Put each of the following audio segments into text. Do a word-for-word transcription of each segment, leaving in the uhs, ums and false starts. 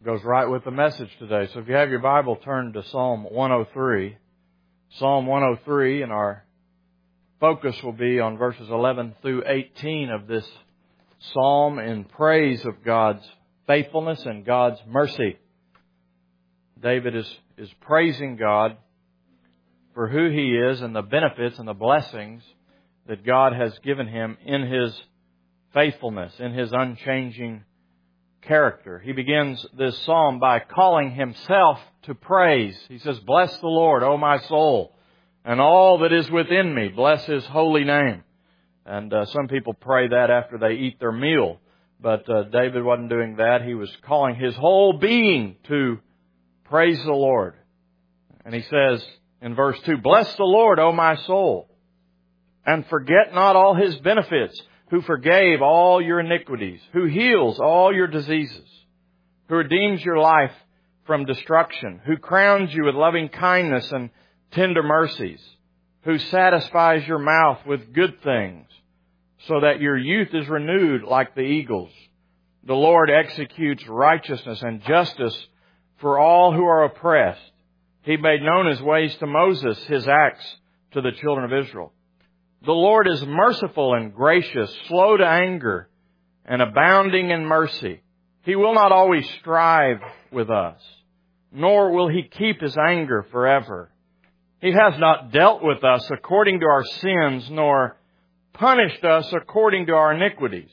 Goes right with the message today. So if you have your Bible, turn to Psalm one oh three. Psalm one oh three, and our focus will be on verses eleven through eighteen of this psalm in praise of God's faithfulness and God's mercy. David is, is praising God for who He is and the benefits and the blessings that God has given him in His faithfulness, in His unchanging character. He begins this psalm by calling himself to praise. He says, "Bless the Lord, O my soul, and all that is within me. Bless His holy name." And uh, some people pray that after they eat their meal. But uh, David wasn't doing that. He was calling his whole being to praise the Lord. And he says in verse two, "Bless the Lord, O my soul, and forget not all His benefits, who forgave all your iniquities, who heals all your diseases, who redeems your life from destruction, who crowns you with loving kindness and tender mercies, who satisfies your mouth with good things, so that your youth is renewed like the eagles. The Lord executes righteousness and justice for all who are oppressed. He made known His ways to Moses, His acts to the children of Israel. The Lord is merciful and gracious, slow to anger, and abounding in mercy. He will not always strive with us, nor will He keep His anger forever. He has not dealt with us according to our sins, nor punished us according to our iniquities.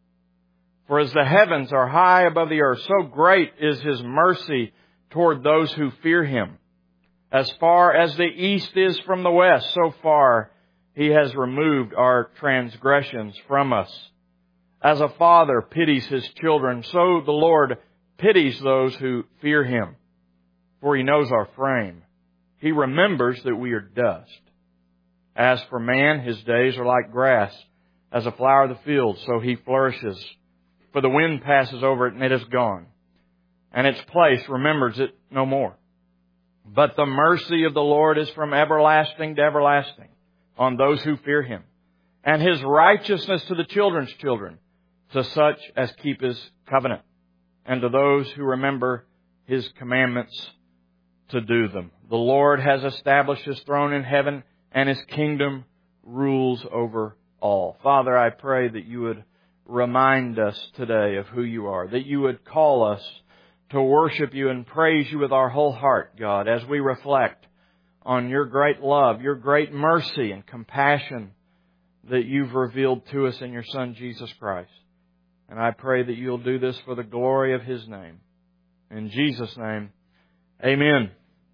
For as the heavens are high above the earth, so great is His mercy toward those who fear Him. As far as the east is from the west, so far He has removed our transgressions from us. As a father pities his children, so the Lord pities those who fear Him. For He knows our frame. He remembers that we are dust. As for man, his days are like grass. As a flower of the field, so he flourishes. For the wind passes over it, and it is gone, and its place remembers it no more. But the mercy of the Lord is from everlasting to everlasting on those who fear Him, and His righteousness to the children's children, to such as keep His covenant, and to those who remember His commandments to do them. The Lord has established His throne in heaven, and His kingdom rules over all." Father, I pray that You would remind us today of who You are, that You would call us to worship You and praise You with our whole heart, God, as we reflect on Your great love, Your great mercy and compassion that You've revealed to us in Your Son, Jesus Christ. And I pray that You'll do this for the glory of His name. In Jesus' name, amen.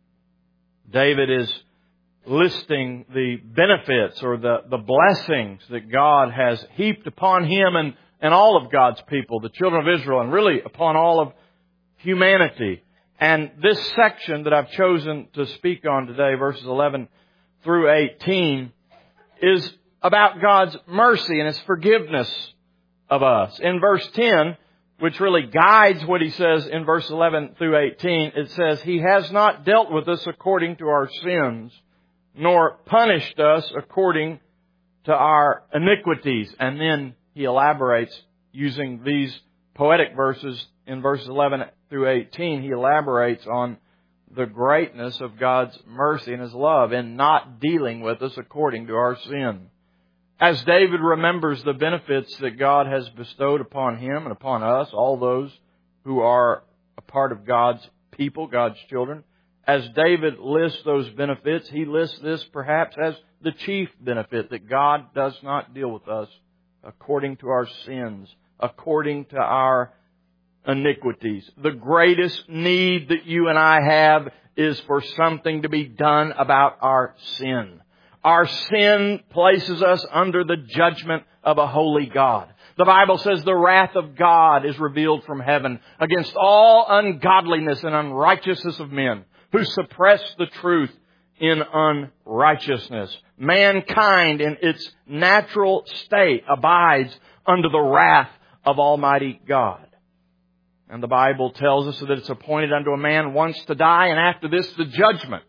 David is listing the benefits or the, the blessings that God has heaped upon him and, and all of God's people, the children of Israel, and really upon all of humanity. And this section that I've chosen to speak on today, verses eleven through eighteen, is about God's mercy and His forgiveness of us. In verse ten, which really guides what he says in verse eleven through eighteen, it says, "He has not dealt with us according to our sins, nor punished us according to our iniquities." And then he elaborates using these poetic verses in verses eleven through eighteen. He elaborates on the greatness of God's mercy and His love in not dealing with us according to our sin. As David remembers the benefits that God has bestowed upon him and upon us, all those who are a part of God's people, God's children, as David lists those benefits, he lists this perhaps as the chief benefit, that God does not deal with us according to our sins, according to our iniquities. The greatest need that you and I have is for something to be done about our sin. Our sin places us under the judgment of a holy God. The Bible says the wrath of God is revealed from heaven against all ungodliness and unrighteousness of men who suppress the truth in unrighteousness. Mankind in its natural state abides under the wrath of Almighty God. And the Bible tells us that it's appointed unto a man once to die, and after this the judgment.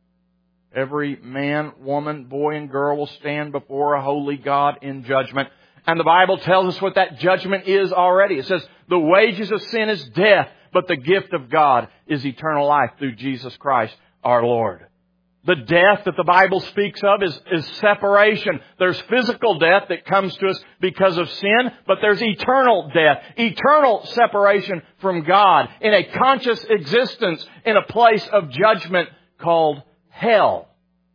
Every man, woman, boy, and girl will stand before a holy God in judgment. And the Bible tells us what that judgment is already. It says, the wages of sin is death, but the gift of God is eternal life through Jesus Christ our Lord. The death that the Bible speaks of is, is separation. There's physical death that comes to us because of sin, but there's eternal death, eternal separation from God in a conscious existence in a place of judgment called hell.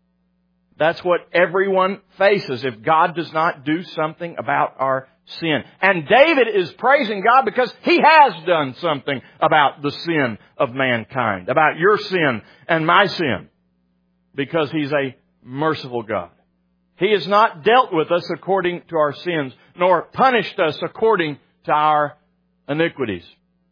That's what everyone faces if God does not do something about our sin. And David is praising God because he has done something about the sin of mankind, about your sin and my sin, because He's a merciful God. He has not dealt with us according to our sins, nor punished us according to our iniquities.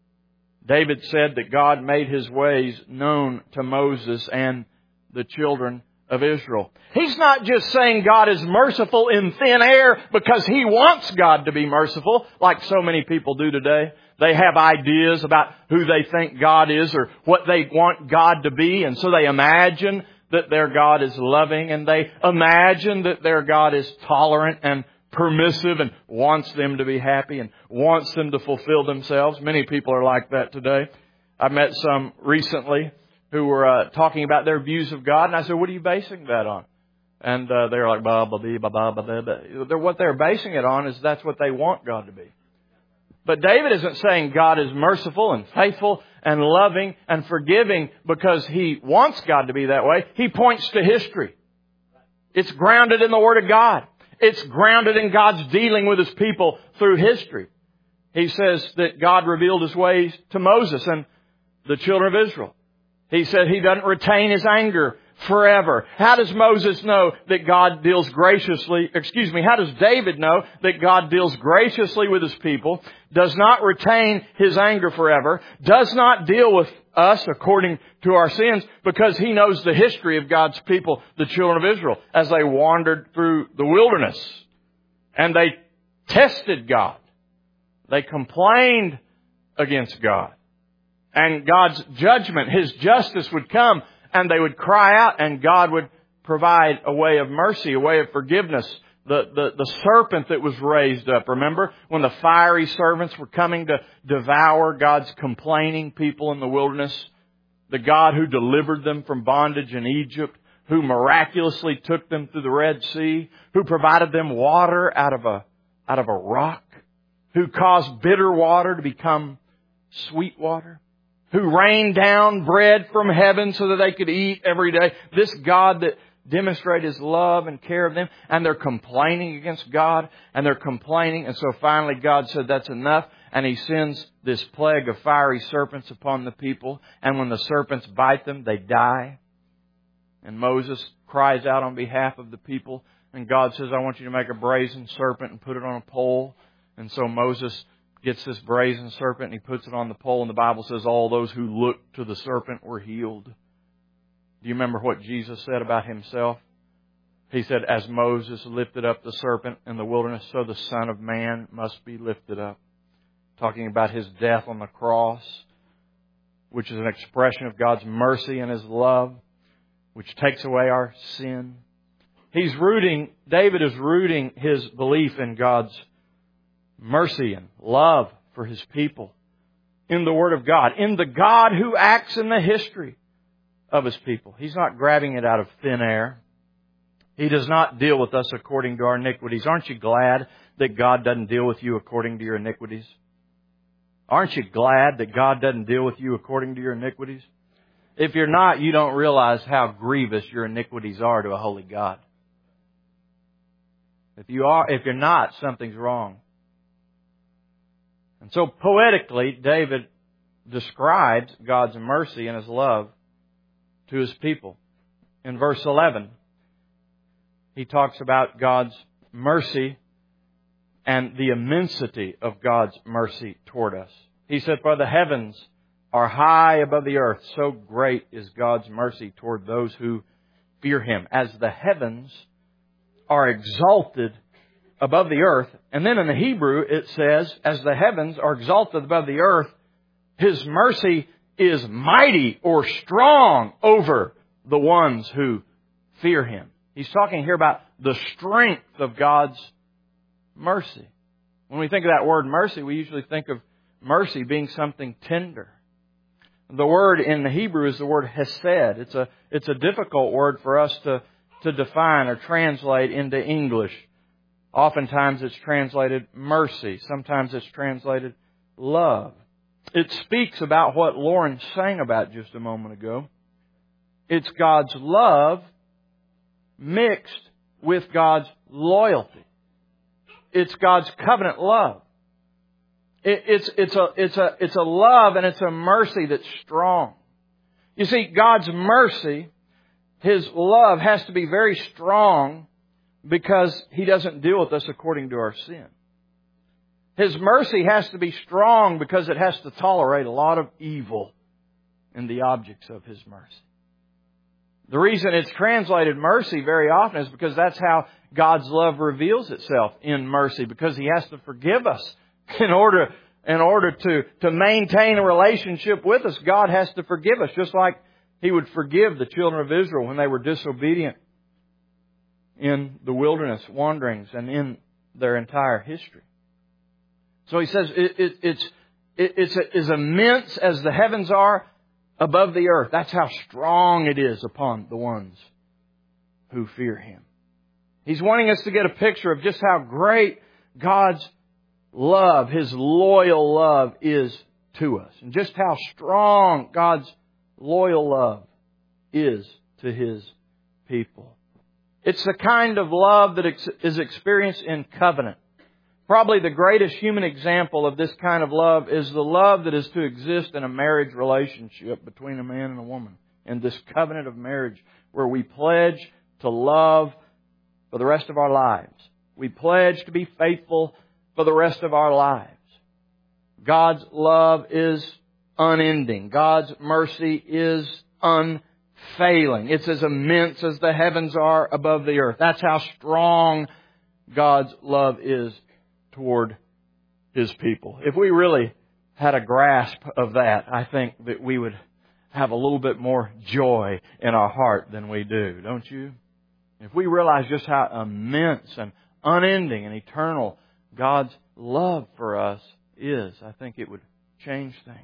David said that God made His ways known to Moses and the children of Israel. He's not just saying God is merciful in thin air because He wants God to be merciful, like so many people do today. They have ideas about who they think God is or what they want God to be, and so they imagine that their God is loving, and they imagine that their God is tolerant and permissive and wants them to be happy and wants them to fulfill themselves. Many people are like that today. I met some recently who were uh, talking about their views of God, and I said, "What are you basing that on?" And uh, they're like, "Blah blah blah blah blah blah blah." What they're basing it on is that's what they want God to be. But David isn't saying God is merciful and faithful and loving and forgiving because he wants God to be that way. He points to history. It's grounded in the Word of God. It's grounded in God's dealing with His people through history. He says that God revealed His ways to Moses and the children of Israel. He said He doesn't retain His anger forever. How does Moses know that God deals graciously, excuse me, how does David know that God deals graciously with His people, does not retain His anger forever, does not deal with us according to our sins, because He knows the history of God's people, the children of Israel, as they wandered through the wilderness. And they tested God. They complained against God. And God's judgment, His justice would come, and they would cry out, and God would provide a way of mercy, a way of forgiveness. The, the, the serpent that was raised up, remember? When the fiery serpents were coming to devour God's complaining people in the wilderness. The God who delivered them from bondage in Egypt, who miraculously took them through the Red Sea, who provided them water out of a, out of a rock, who caused bitter water to become sweet water, who rained down bread from heaven so that they could eat every day. This God that demonstrated His love and care of them, and they're complaining against God, and they're complaining, and so finally God said that's enough, and He sends this plague of fiery serpents upon the people, and when the serpents bite them, they die. And Moses cries out on behalf of the people, and God says, I want you to make a brazen serpent and put it on a pole. And so Moses gets this brazen serpent and he puts it on the pole, and the Bible says all those who looked to the serpent were healed. Do you remember what Jesus said about Himself? He said, as Moses lifted up the serpent in the wilderness, so the Son of Man must be lifted up. Talking about His death on the cross, which is an expression of God's mercy and His love, which takes away our sin. He's rooting, David is rooting his belief in God's mercy and love for His people in the Word of God, in the God who acts in the history of His people. He's not grabbing it out of thin air. He does not deal with us according to our iniquities. Aren't you glad that God doesn't deal with you according to your iniquities? Aren't you glad that God doesn't deal with you according to your iniquities? If you're not, you don't realize how grievous your iniquities are to a holy God. If you are, if you're not, something's wrong. And so poetically, David describes God's mercy and His love to His people. In verse eleven, he talks about God's mercy and the immensity of God's mercy toward us. He said, for the heavens are high above the earth, so great is God's mercy toward those who fear Him. As the heavens are exalted above the earth. And then in the Hebrew it says, as the heavens are exalted above the earth, His mercy is mighty or strong over the ones who fear Him. He's talking here about the strength of God's mercy. When we think of that word mercy, we usually think of mercy being something tender, The word in the Hebrew is the word hesed. It's a, it's a difficult word for us to, to define or translate into English. Oftentimes it's translated mercy. Sometimes it's translated love. It speaks about what Lauren sang about just a moment ago. It's God's love mixed with God's loyalty. It's God's covenant love. It, it's, it's, a, it's, a, it's a love and it's a mercy that's strong. You see, God's mercy, His love has to be very strong because He doesn't deal with us according to our sin. His mercy has to be strong because it has to tolerate a lot of evil in the objects of His mercy. The reason it's translated mercy very often is because that's how God's love reveals itself in mercy, because He has to forgive us in order, in order to, to maintain a relationship with us. God has to forgive us, just like He would forgive the children of Israel when they were disobedient in the wilderness wanderings and in their entire history. So He says it, it, it's, it, it's as immense as the heavens are above the earth. That's how strong it is upon the ones who fear Him. He's wanting us to get a picture of just how great God's love, His loyal love is to us. And just how strong God's loyal love is to His people. It's the kind of love that is experienced in covenant. Probably the greatest human example of this kind of love is the love that is to exist in a marriage relationship between a man and a woman. In this covenant of marriage where we pledge to love for the rest of our lives. We pledge to be faithful for the rest of our lives. God's love is unending. God's mercy is unfailing. It's as immense as the heavens are above the earth. That's how strong God's love is toward His people. If we really had a grasp of that, I think that we would have a little bit more joy in our heart than we do, don't you? If we realize just how immense and unending and eternal God's love for us is, I think it would change things.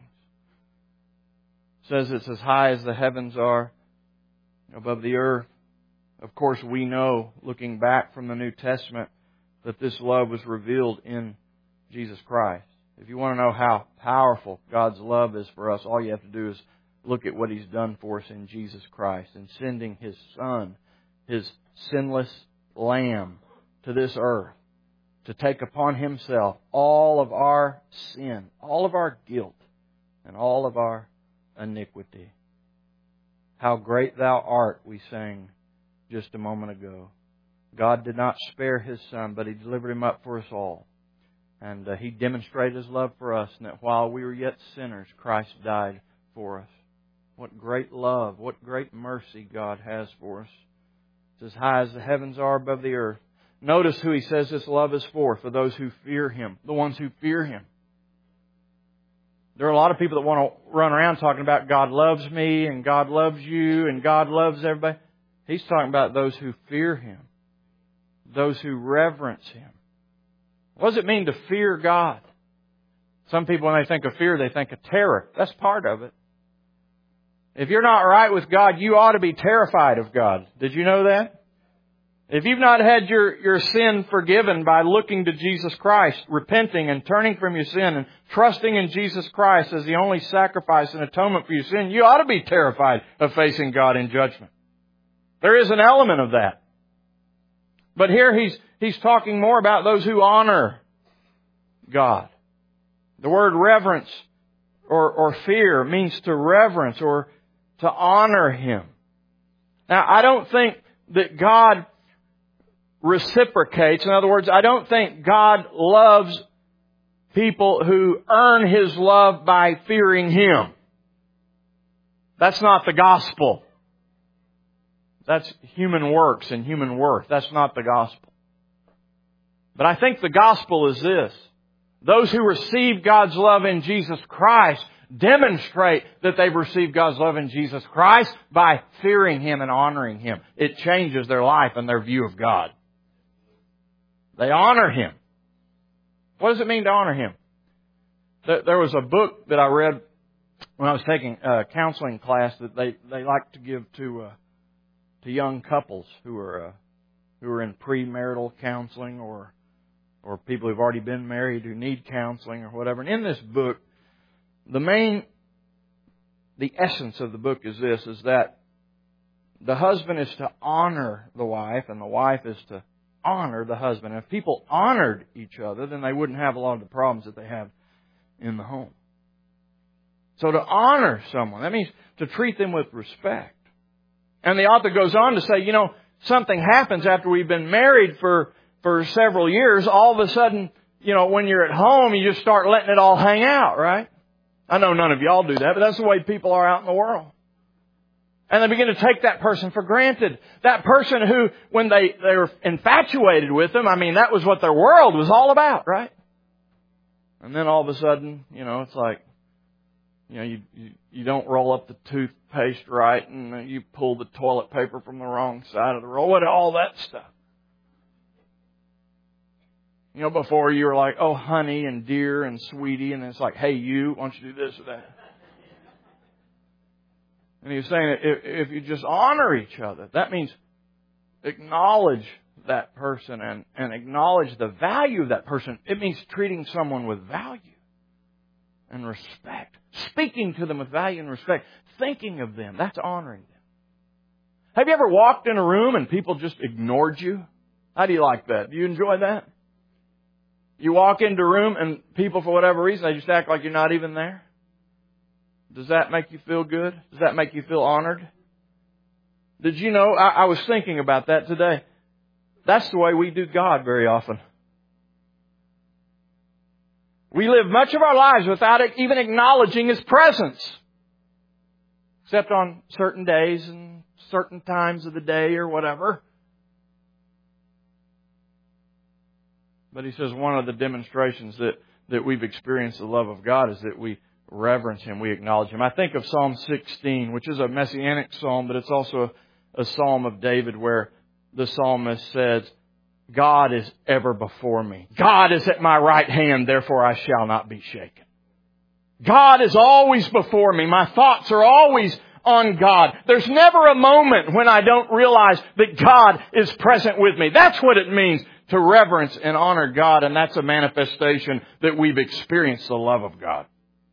It says it's as high as the heavens are above the earth. Of course, we know, looking back from the New Testament, that this love was revealed in Jesus Christ. If you want to know how powerful God's love is for us, all you have to do is look at what He's done for us in Jesus Christ, in sending His Son, His sinless Lamb, to this earth to take upon Himself all of our sin, all of our guilt, and all of our iniquity. How great Thou art, we sang just a moment ago. God did not spare His Son, but He delivered Him up for us all. And uh, He demonstrated His love for us, and that while we were yet sinners, Christ died for us. What great love, what great mercy God has for us. It's as high as the heavens are above the earth. Notice who He says this love is for, for those who fear Him, the ones who fear Him. There are a lot of people that want to run around talking about God loves me, and God loves you, and God loves everybody. He's talking about those who fear Him. Those who reverence Him. What does it mean to fear God? Some people, when they think of fear, they think of terror. That's part of it. If you're not right with God, you ought to be terrified of God. Did you know that? If you've not had your, your sin forgiven by looking to Jesus Christ, repenting and turning from your sin and trusting in Jesus Christ as the only sacrifice and atonement for your sin, you ought to be terrified of facing God in judgment. There is an element of that. But here he's, he's talking more about those who honor God. The word reverence or, or fear means to reverence or to honor Him. Now, I don't think that God reciprocates. In other words, I don't think God loves people who earn His love by fearing Him. That's not the gospel. That's human works and human worth. That's not the gospel. But I think the gospel is this. Those who receive God's love in Jesus Christ demonstrate that they've received God's love in Jesus Christ by fearing Him and honoring Him. It changes their life and their view of God. They honor Him. What does it mean to honor Him? There was a book that I read when I was taking a counseling class that they, they like to give to uh, to young couples who are uh, who are in premarital counseling or or people who've already been married who need counseling or whatever. And in this book, the main, the essence of the book is this, is that the husband is to honor the wife and the wife is to honor the husband. And if people honored each other, then they wouldn't have a lot of the problems that they have in the home. So to honor someone, that means to treat them with respect. And the author goes on to say, you know, something happens after we've been married for, for several years. All of a sudden, you know, when you're at home, you just start letting it all hang out, right? I know none of y'all do that, but that's the way people are out in the world. And they begin to take that person for granted. That person who, when they, they were infatuated with them, I mean, that was what their world was all about, right? And then all of a sudden, you know, it's like, you know, you, you, you don't roll up the toothpaste right and you pull the toilet paper from the wrong side of the roll. What, all that stuff. You know, before you were like, oh, honey and dear and sweetie. And it's like, hey, you, why don't you do this or that? And he was saying if, if you just honor each other, that means acknowledge that person and, and acknowledge the value of that person. It means treating someone with value and respect. Speaking to them with value and respect. Thinking of them. That's honoring them. Have you ever walked in a room and people just ignored you? How do you like that? Do you enjoy that? You walk into a room and people, for whatever reason, they just act like you're not even there. Does that make you feel good? Does that make you feel honored? Did you know, I, I was thinking about that today. That's the way we do God very often. We live much of our lives without even acknowledging His presence. Except on certain days and certain times of the day or whatever. But He says one of the demonstrations that, that we've experienced the love of God is that we reverence Him, we acknowledge Him. I think of Psalm sixteen, which is a messianic psalm, but it's also a, a psalm of David where the psalmist says, God is ever before me. God is at my right hand, therefore I shall not be shaken. God is always before me. My thoughts are always on God. There's never a moment when I don't realize that God is present with me. That's what it means to reverence and honor God, and that's a manifestation that we've experienced the love of God.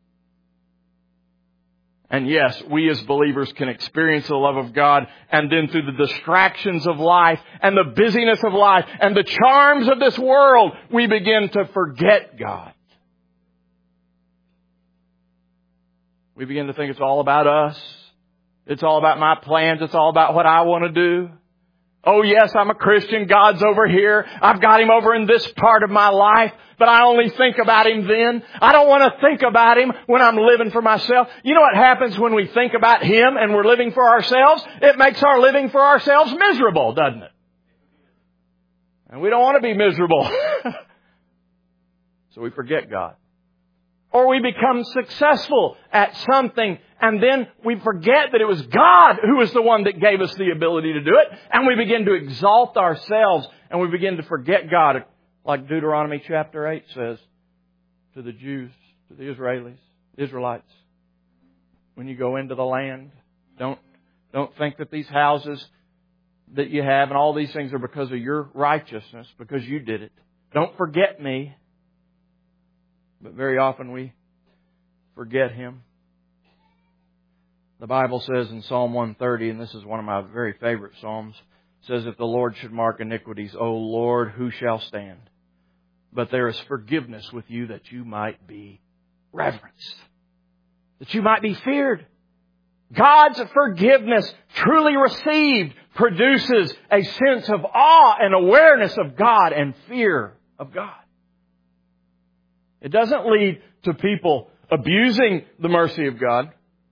And yes, we as believers can experience the love of God, and then through the distractions of life and the busyness of life and the charms of this world, we begin to forget God. We begin to think it's all about us. It's all about my plans. It's all about what I want to do. Oh yes, I'm a Christian. God's over here. I've got Him over in this part of my life, but I only think about Him then. I don't want to think about Him when I'm living for myself. You know what happens when we think about Him and we're living for ourselves? It makes our living for ourselves miserable, doesn't it? And we don't want to be miserable. So we forget God. Or we become successful at something and then we forget that it was God who was the one that gave us the ability to do it. And we begin to exalt ourselves and we begin to forget God. Like Deuteronomy chapter eight says to the Jews, to the Israelis, Israelites. When you go into the land, don't, don't think that these houses that you have and all these things are because of your righteousness, because you did it. Don't forget me. But very often we forget Him. The Bible says in Psalm one thirty, and this is one of my very favorite Psalms, says, if the Lord should mark iniquities, O Lord, who shall stand? But there is forgiveness with you that you might be reverenced, that you might be feared. God's forgiveness, truly received, produces a sense of awe and awareness of God and fear of God. It doesn't lead to people abusing the mercy of God.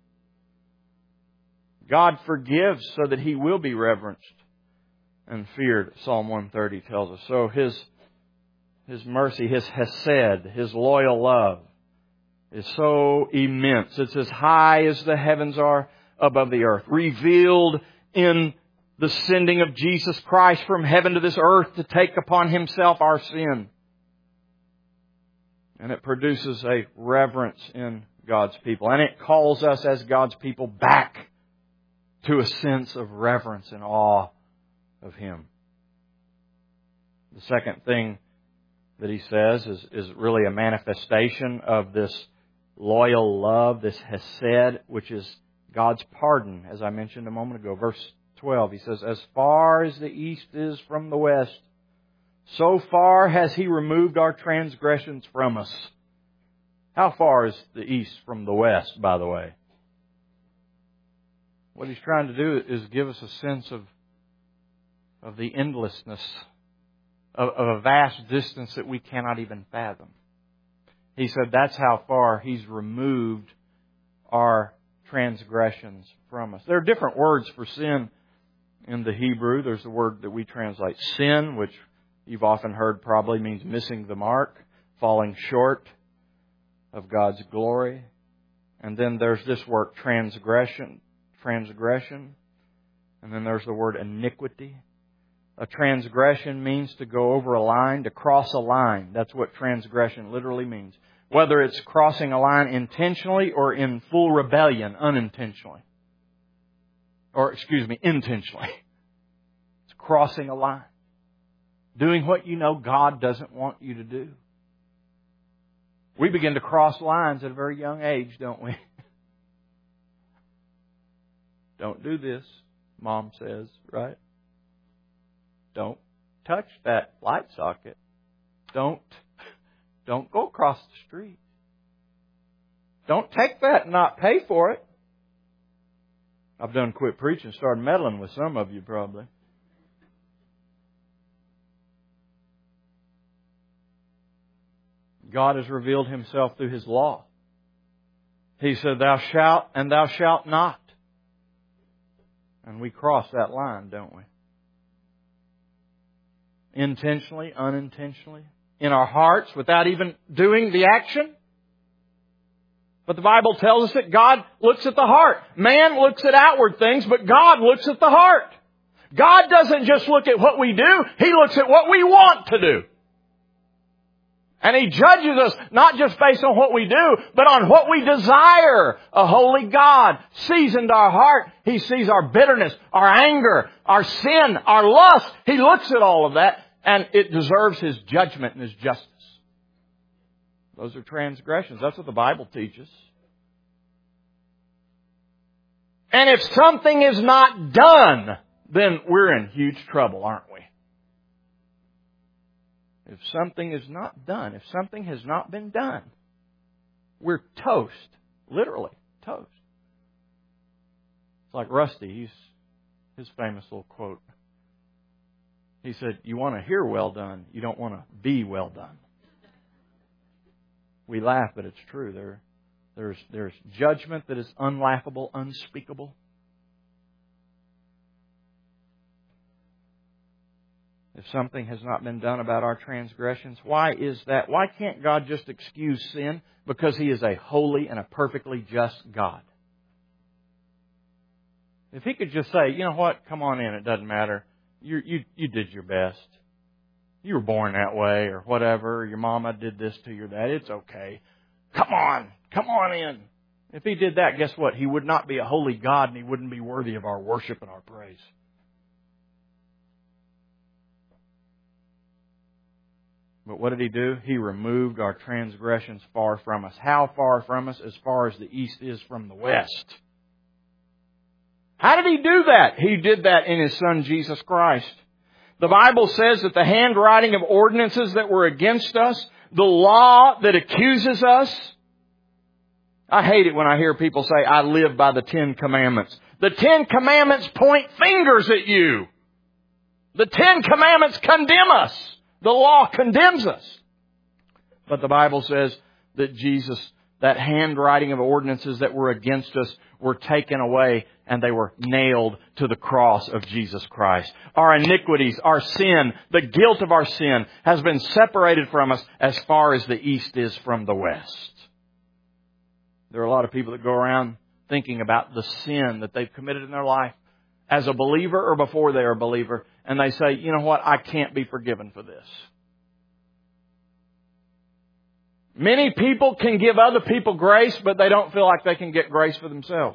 God forgives so that He will be reverenced and feared, Psalm one thirty tells us. So His, His mercy, His hesed, His loyal love is so immense. It's as high as the heavens are above the earth. Revealed in the sending of Jesus Christ from heaven to this earth to take upon Himself our sin. And it produces a reverence in God's people. And it calls us as God's people back to a sense of reverence and awe of Him. The second thing that he says is, is really a manifestation of this loyal love, this hesed, which is God's pardon, as I mentioned a moment ago. Verse twelve, he says, as far as the east is from the west, so far has He removed our transgressions from us. How far is the east from the west, by the way? What He's trying to do is give us a sense of, of the endlessness, of, of a vast distance that we cannot even fathom. He said that's how far He's removed our transgressions from us. There are different words for sin in the Hebrew. There's the word that we translate sin, which you've often heard probably means missing the mark, falling short of God's glory. And then there's this word transgression, transgression. And then there's the word iniquity. A transgression means to go over a line, to cross a line. That's what transgression literally means. Whether it's crossing a line intentionally or in full rebellion, unintentionally. Or, excuse me, intentionally. It's crossing a line. Doing what you know God doesn't want you to do. We begin to cross lines at a very young age, don't we? Don't do this, Mom says, right? Don't touch that light socket. Don't, don't go across the street. Don't take that and not pay for it. I've done quit preaching, started meddling with some of you probably. God has revealed Himself through His law. He said, thou shalt and thou shalt not. And we cross that line, don't we? Intentionally, unintentionally, in our hearts without even doing the action. But the Bible tells us that God looks at the heart. Man looks at outward things, but God looks at the heart. God doesn't just look at what we do, He looks at what we want to do. And He judges us not just based on what we do, but on what we desire. A holy God sees into our heart. He sees our bitterness, our anger, our sin, our lust. He looks at all of that, and it deserves His judgment and His justice. Those are transgressions. That's what the Bible teaches. And if something is not done, then we're in huge trouble, aren't we? If something is not done, if something has not been done, we're toast. Literally, toast. It's like Rusty, he's his famous little quote. He said, you want to hear well done, you don't want to be well done. We laugh, but it's true. There, there's, there's judgment that is unlaughable, unspeakable. If something has not been done about our transgressions, why is that? Why can't God just excuse sin? Because He is a holy and a perfectly just God. If He could just say, you know what, come on in, it doesn't matter. You, you, you did your best. You were born that way or whatever. Your mama did this to your dad. It's okay. Come on, come on in. If He did that, guess what? He would not be a holy God and He wouldn't be worthy of our worship and our praise. But what did He do? He removed our transgressions far from us. How far from us? As far as the east is from the west. How did He do that? He did that in His Son, Jesus Christ. The Bible says that the handwriting of ordinances that were against us, the law that accuses us. I hate it when I hear people say, I live by the Ten Commandments. The Ten Commandments point fingers at you. The Ten Commandments condemn us. The law condemns us. But the Bible says that Jesus, that handwriting of ordinances that were against us, were taken away and they were nailed to the cross of Jesus Christ. Our iniquities, our sin, the guilt of our sin has been separated from us as far as the east is from the west. There are a lot of people that go around thinking about the sin that they've committed in their life as a believer or before they are a believer. And they say, you know what, I can't be forgiven for this. Many people can give other people grace, but they don't feel like they can get grace for themselves.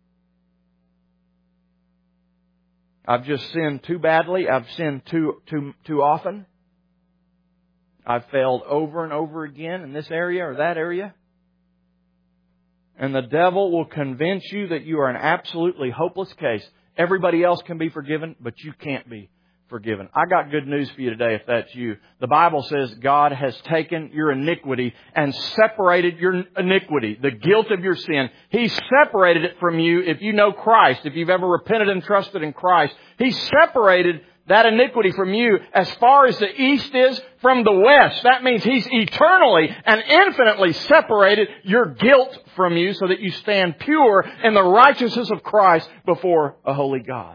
I've just sinned too badly. I've sinned too, too, too often. I've failed over and over again in this area or that area. And the devil will convince you that you are an absolutely hopeless case. Everybody else can be forgiven, but you can't be forgiven. I got good news for you today if that's you. The Bible says God has taken your iniquity and separated your iniquity, the guilt of your sin. He separated it from you if you know Christ, if you've ever repented and trusted in Christ. He separated that iniquity from you as far as the east is from the west. That means He's eternally and infinitely separated your guilt from you so that you stand pure in the righteousness of Christ before a holy God.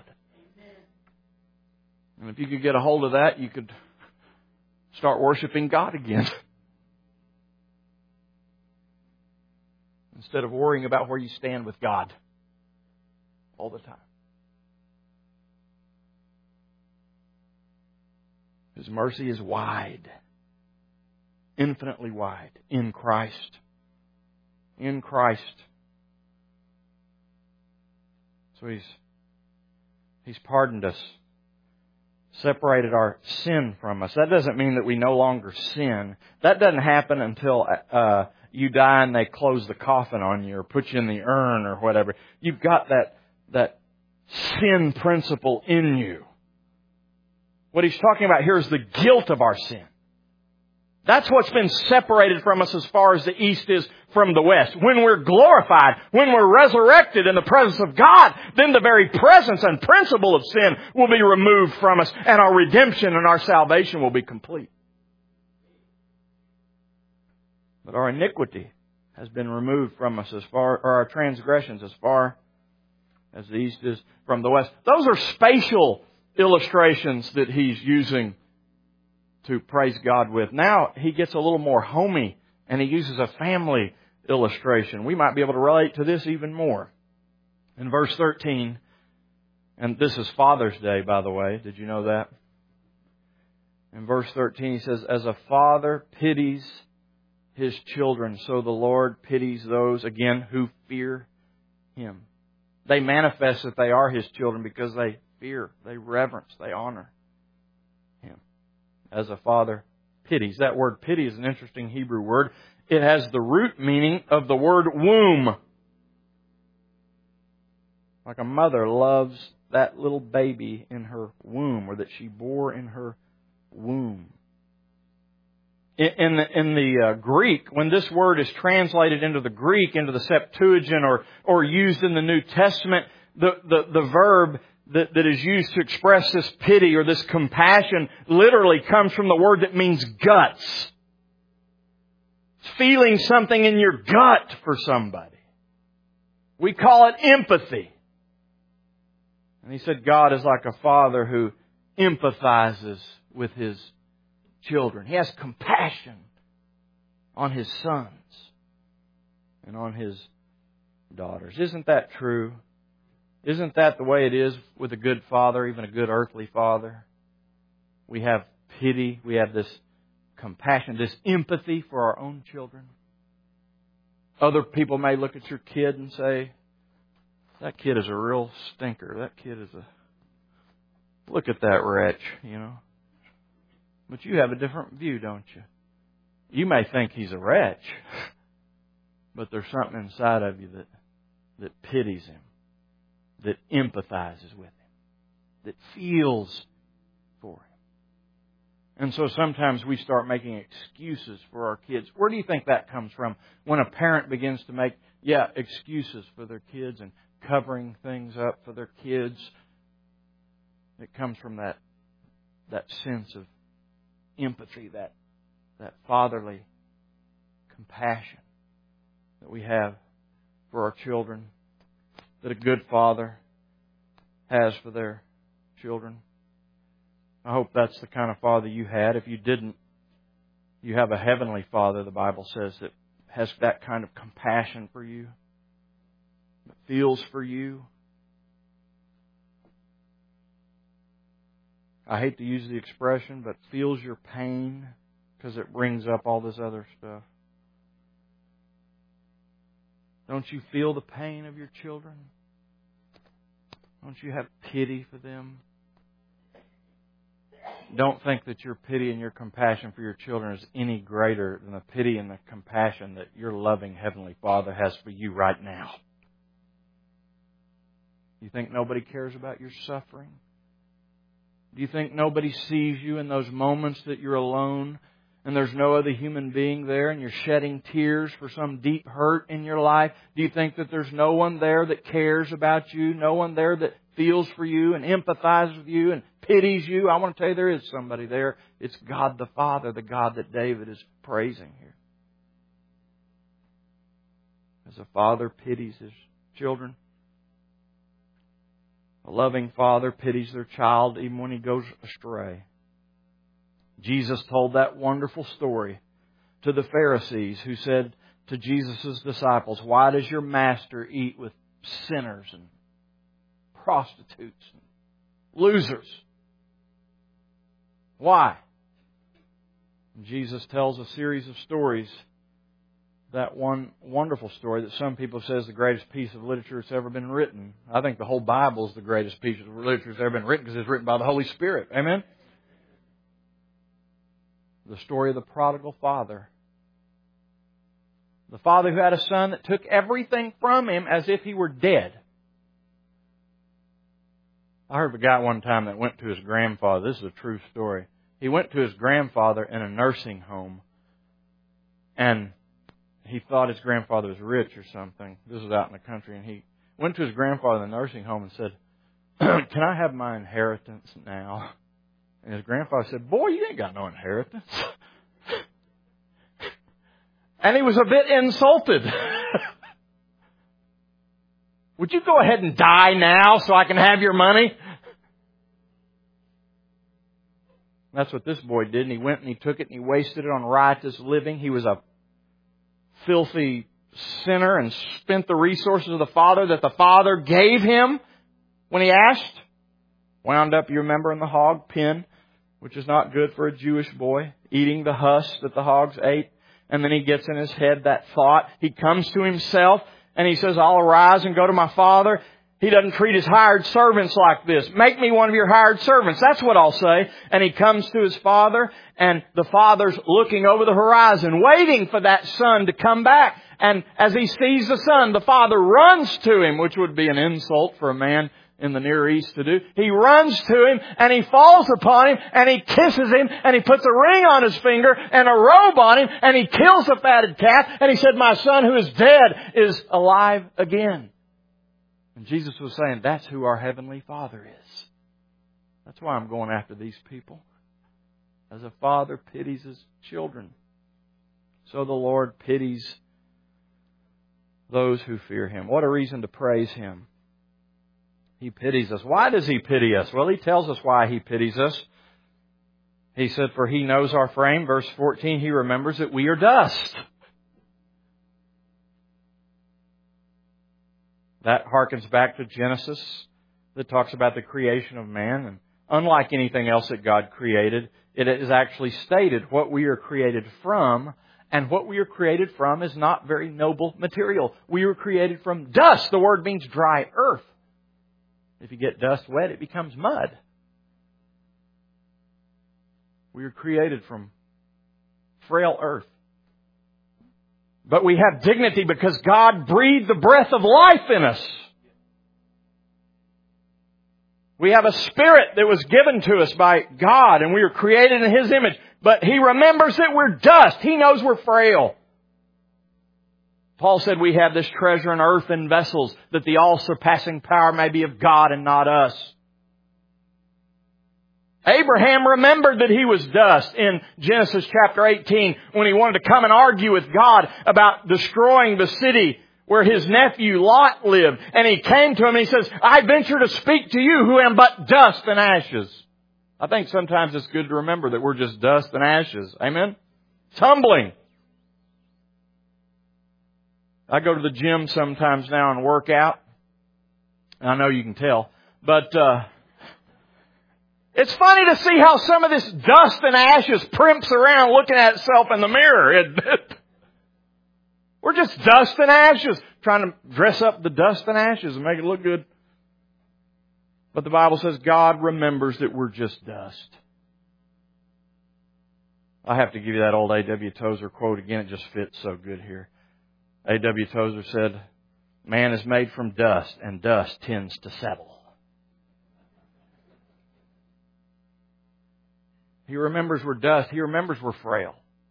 And if you could get a hold of that, you could start worshiping God again. Instead of worrying about where you stand with God all the time. His mercy is wide, infinitely wide, in Christ. In Christ. So He's, He's pardoned us, separated our sin from us. That doesn't mean that we no longer sin. That doesn't happen until uh, you die and they close the coffin on you or put you in the urn or whatever. You've got that, that sin principle in you. What He's talking about here is the guilt of our sin. That's what's been separated from us as far as the east is from the west. When we're glorified, when we're resurrected in the presence of God, then the very presence and principle of sin will be removed from us, and our redemption and our salvation will be complete. But our iniquity has been removed from us as far, or our transgressions as far as the east is from the west. Those are spatial illustrations that He's using to praise God with. Now He gets a little more homey and He uses a family illustration. We might be able to relate to this even more. In verse thirteen, and this is Father's Day, by the way. Did you know that? In verse thirteen, He says, as a father pities his children, so the Lord pities those, again, who fear Him. They manifest that they are His children because they fear, they reverence, they honor Him. As a father pities. That word pity is an interesting Hebrew word. It has the root meaning of the word womb. Like a mother loves that little baby in her womb, or that she bore in her womb. In, in the, in the uh, Greek, when this word is translated into the Greek, into the Septuagint, or, or used in the New Testament, the, the, the verb That, that is used to express this pity or this compassion literally comes from the word that means guts. It's feeling something in your gut for somebody. We call it empathy. And He said God is like a father who empathizes with His children. He has compassion on His sons and on His daughters. Isn't that true? Isn't that the way it is with a good father, even a good earthly father? We have pity, we have this compassion, this empathy for our own children. Other people may look at your kid and say, that kid is a real stinker. That kid is a... Look at that wretch, you know. But you have a different view, don't you? You may think he's a wretch, but there's something inside of you that, that pities him, that empathizes with him, that feels for him. And so sometimes we start making excuses for our kids. Where do you think that comes from? When a parent begins to make, yeah, excuses for their kids and covering things up for their kids. It comes from that that sense of empathy, that that fatherly compassion that we have for our children, that a good father has for their children. I hope that's the kind of father you had. If you didn't, you have a heavenly Father, the Bible says, that has that kind of compassion for you, that feels for you. I hate to use the expression, but feels your pain because it brings up all this other stuff. Don't you feel the pain of your children? Don't you have pity for them? Don't think that your pity and your compassion for your children is any greater than the pity and the compassion that your loving Heavenly Father has for you right now. You think nobody cares about your suffering? Do you think nobody sees you in those moments that you're alone and there's no other human being there and you're shedding tears for some deep hurt in your life? Do you think that there's no one there that cares about you? No one there that feels for you and empathizes with you and pities you? I want to tell you there is somebody there. It's God the Father, the God that David is praising here. As a father pities his children, a loving father pities their child even when he goes astray. Jesus told that wonderful story to the Pharisees who said to Jesus' disciples, "Why does your master eat with sinners and prostitutes and losers?" Why? And Jesus tells a series of stories. That one wonderful story that some people say is the greatest piece of literature that's ever been written. I think the whole Bible is the greatest piece of literature that's ever been written because it's written by the Holy Spirit. Amen? The story of the prodigal father. The father who had a son that took everything from him as if he were dead. I heard of a guy one time that went to his grandfather. This is a true story. He went to his grandfather in a nursing home. And he thought his grandfather was rich or something. This was out in the country. And he went to his grandfather in the nursing home and said, "Can I have my inheritance now?" And his grandfather said, "Boy, you ain't got no inheritance." And he was a bit insulted. "Would you go ahead and die now so I can have your money?" That's what this boy did. And he went and he took it and he wasted it on riotous living. He was a filthy sinner and spent the resources of the father that the father gave him when he asked. Wound up, you remember, in the hog pen, which is not good for a Jewish boy, eating the husk that the hogs ate. And then he gets in his head that thought. He comes to himself and he says, "I'll arise and go to my father." He doesn't treat his hired servants like this. "Make me one of your hired servants." That's what I'll say. And he comes to his father, and the father's looking over the horizon, waiting for that son to come back. And as he sees the son, the father runs to him, which would be an insult for a man in the Near East to do. He runs to him, and he falls upon him, and he kisses him, and he puts a ring on his finger and a robe on him, and he kills the fatted calf. And he said, "My son who is dead is alive again." And Jesus was saying, that's who our Heavenly Father is. That's why I'm going after these people. As a father pities his children, so the Lord pities those who fear Him. What a reason to praise Him. He pities us. Why does He pity us? Well, He tells us why He pities us. He said, "For He knows our frame." Verse fourteen, He remembers that we are dust. That harkens back to Genesis that talks about the creation of man. And unlike anything else that God created, it is actually stated what we are created from. And what we are created from is not very noble material. We were created from dust. The word means dry earth. If you get dust wet, it becomes mud. We were created from frail earth. But we have dignity because God breathed the breath of life in us. We have a spirit that was given to us by God, and we were created in His image. But He remembers that we're dust. He knows we're frail. Paul said we have this treasure in earthen vessels, that the all-surpassing power may be of God and not us. Abraham remembered that he was dust in Genesis chapter eighteen when he wanted to come and argue with God about destroying the city where his nephew Lot lived. And he came to him and he says, "I venture to speak to you who am but dust and ashes." I think sometimes it's good to remember that we're just dust and ashes. Amen? It's humbling. I go to the gym sometimes now and work out. I know you can tell. But uh it's funny to see how some of this dust and ashes primps around looking at itself in the mirror, isn't it? We're just dust and ashes, trying to dress up the dust and ashes and make it look good. But the Bible says God remembers that we're just dust. I have to give you that old A W Tozer quote again. It just fits so good here. A W Tozer said, "Man is made from dust, and dust tends to settle." He remembers we're dust. He remembers we're frail.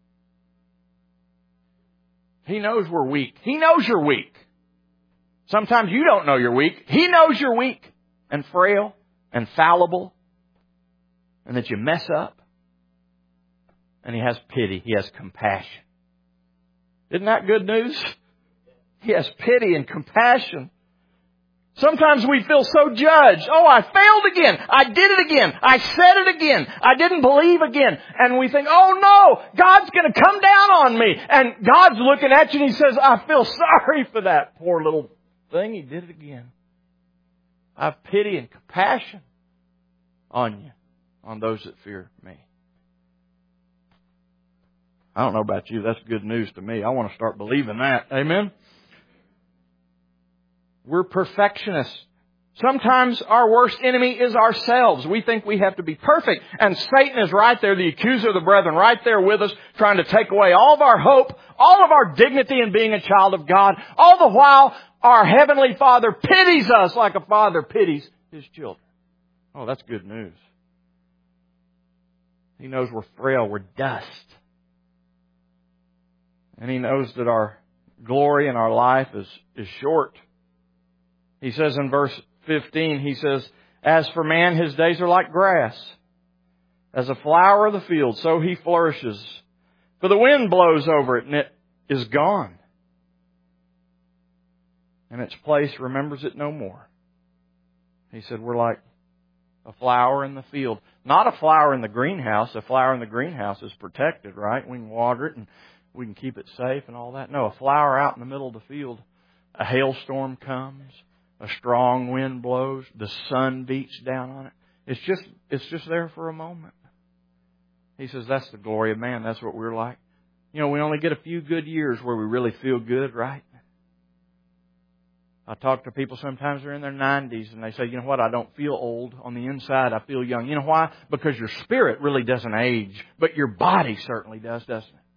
He knows we're weak. He knows you're weak. Sometimes you don't know you're weak. He knows you're weak and frail and fallible and that you mess up. And He has pity. He has compassion. Isn't that good news? He has pity and compassion. Sometimes we feel so judged. Oh, I failed again. I did it again. I said it again. I didn't believe again. And we think, oh no, God's going to come down on me. And God's looking at you and He says, I feel sorry for that poor little thing. He did it again. I have pity and compassion on you, on those that fear me. I don't know about you. That's good news to me. I want to start believing that. Amen? We're perfectionists. Sometimes our worst enemy is ourselves. We think we have to be perfect. And Satan is right there, the accuser of the brethren, right there with us, trying to take away all of our hope, all of our dignity in being a child of God. All the while, our Heavenly Father pities us like a father pities His children. Oh, that's good news. He knows we're frail, we're dust. And He knows that our glory in our life is, is short. He says in verse fifteen, He says, as for man, his days are like grass. As a flower of the field, so he flourishes. For the wind blows over it, and it is gone. And its place remembers it no more. He said, we're like a flower in the field. Not a flower in the greenhouse. A flower in the greenhouse is protected, right? We can water it and we can keep it safe and all that. No, a flower out in the middle of the field. A hailstorm comes. A strong wind blows. The sun beats down on it. It's just, it's just there for a moment. He says that's the glory of man. That's what we're like. You know, we only get a few good years where we really feel good, right? I talk to people sometimes they're in their nineties and they say, you know what, I don't feel old. On the inside, I feel young. You know why? Because your spirit really doesn't age, but your body certainly does, doesn't it?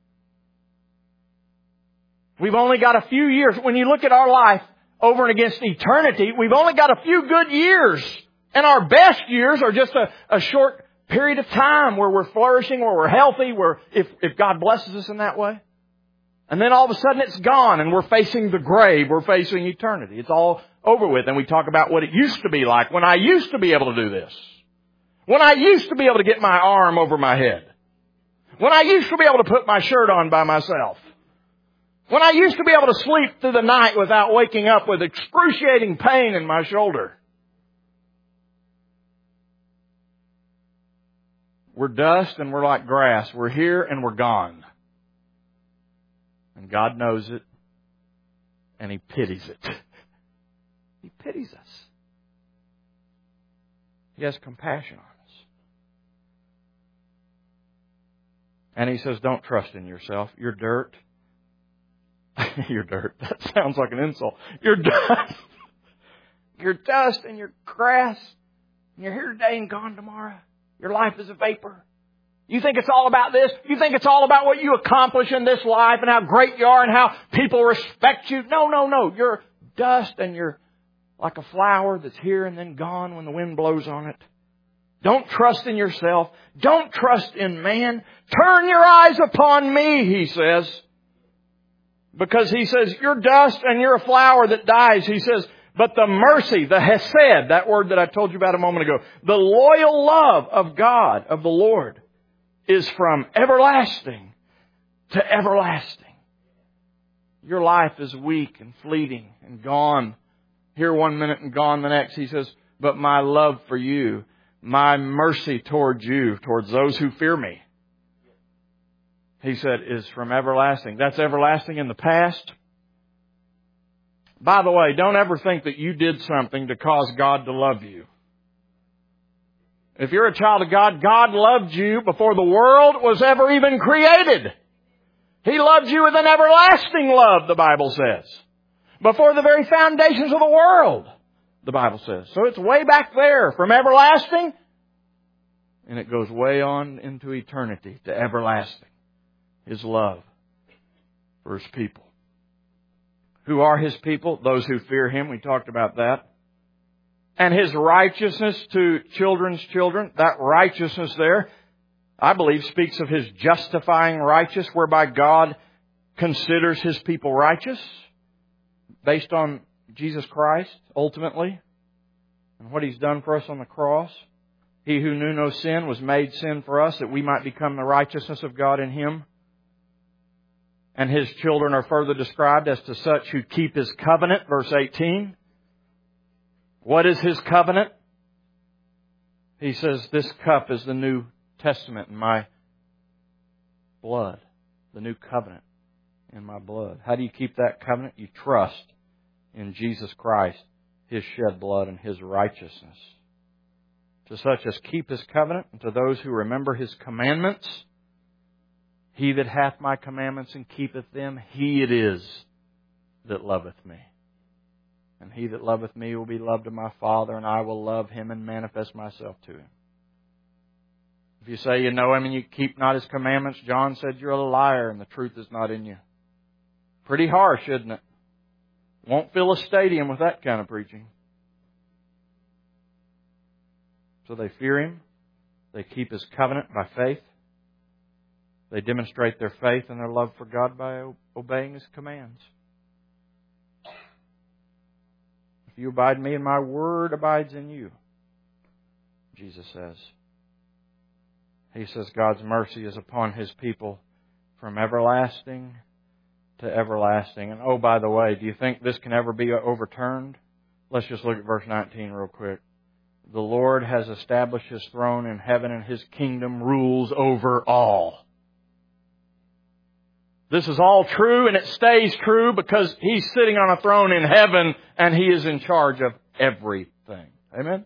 We've only got a few years. When you look at our life over and against eternity, we've only got a few good years. And our best years are just a, a short period of time where we're flourishing, where we're healthy, where if, if God blesses us in that way. And then all of a sudden it's gone and we're facing the grave. We're facing eternity. It's all over with. And we talk about what it used to be like when I used to be able to do this. When I used to be able to get my arm over my head. When I used to be able to put my shirt on by myself. When I used to be able to sleep through the night without waking up with excruciating pain in my shoulder. We're dust and we're like grass. We're here and we're gone. And God knows it. And He pities it. He pities us. He has compassion on us. And He says, don't trust in yourself. You're dirt. You're dirt. That sounds like an insult. You're dust. You're dust and you're grass. And you're here today and gone tomorrow. Your life is a vapor. You think it's all about this? You think it's all about what you accomplish in this life and how great you are and how people respect you? No, no, no. You're dust and you're like a flower that's here and then gone when the wind blows on it. Don't trust in yourself. Don't trust in man. Turn your eyes upon me, He says. Because He says, you're dust and you're a flower that dies. He says, but the mercy, the hesed, that word that I told you about a moment ago, the loyal love of God, of the Lord, is from everlasting to everlasting. Your life is weak and fleeting and gone. Here one minute and gone the next. He says, but my love for you, my mercy towards you, towards those who fear me, He said, is from everlasting. That's everlasting in the past. By the way, don't ever think that you did something to cause God to love you. If you're a child of God, God loved you before the world was ever even created. He loved you with an everlasting love, the Bible says. Before the very foundations of the world, the Bible says. So it's way back there from everlasting, and it goes way on into eternity to everlasting. His love for His people. Who are His people? Those who fear Him. We talked about that. And His righteousness to children's children. That righteousness there, I believe, speaks of His justifying righteous, whereby God considers His people righteous based on Jesus Christ, ultimately, and what He's done for us on the cross. He who knew no sin was made sin for us, that we might become the righteousness of God in Him. And His children are further described as to such who keep His covenant, verse eighteen. What is His covenant? He says, this cup is the New Testament in my blood. The new covenant in my blood. How do you keep that covenant? You trust in Jesus Christ, His shed blood, and His righteousness. To such as keep His covenant, and to those who remember His commandments, He that hath my commandments and keepeth them, he it is that loveth me. And he that loveth me will be loved of my Father, and I will love him and manifest myself to him. If you say you know Him and you keep not His commandments, John said you're a liar and the truth is not in you. Pretty harsh, isn't it? Won't fill a stadium with that kind of preaching. So they fear Him. They keep His covenant by faith. They demonstrate their faith and their love for God by obeying His commands. If you abide in me and my word abides in you, Jesus says. He says God's mercy is upon His people from everlasting to everlasting. And oh, by the way, do you think this can ever be overturned? Let's just look at verse nineteen real quick. The Lord has established His throne in heaven, and His kingdom rules over all. This is all true, and it stays true because He's sitting on a throne in heaven and He is in charge of everything. Amen?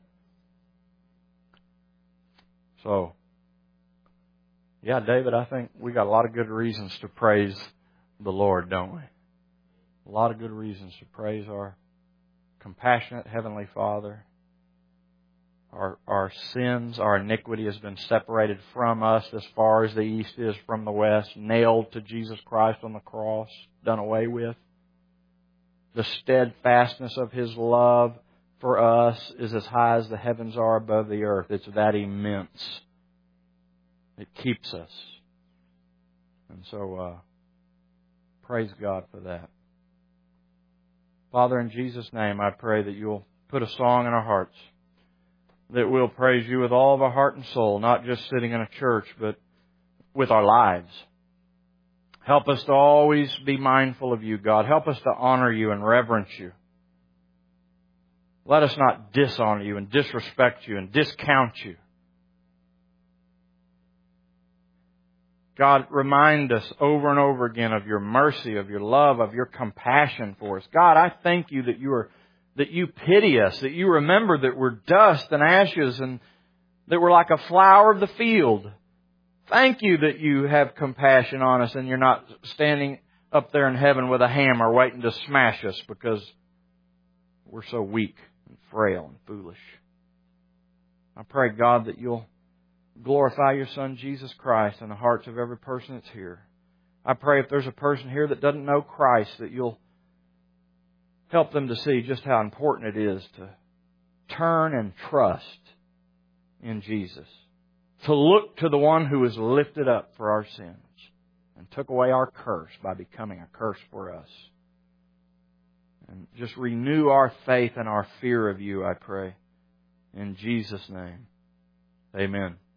So, yeah, David, I think we got a lot of good reasons to praise the Lord, don't we? A lot of good reasons to praise our compassionate Heavenly Father. Our, our sins, our iniquity has been separated from us as far as the east is from the west, nailed to Jesus Christ on the cross, done away with. The steadfastness of His love for us is as high as the heavens are above the earth. It's that immense. It keeps us. And so, uh, praise God for that. Father, in Jesus' name, I pray that You'll put a song in our hearts, that we'll praise You with all of our heart and soul, not just sitting in a church, but with our lives. Help us to always be mindful of You, God. Help us to honor You and reverence You. Let us not dishonor You and disrespect You and discount You. God, remind us over and over again of Your mercy, of Your love, of Your compassion for us. God, I thank You that You are that You pity us, that You remember that we're dust and ashes and that we're like a flower of the field. Thank You that You have compassion on us and You're not standing up there in heaven with a hammer waiting to smash us because we're so weak and frail and foolish. I pray, God, that You'll glorify Your Son, Jesus Christ, in the hearts of every person that's here. I pray if there's a person here that doesn't know Christ, that You'll help them to see just how important it is to turn and trust in Jesus. To look to the One who was lifted up for our sins and took away our curse by becoming a curse for us. And just renew our faith and our fear of You, I pray. In Jesus' name, amen.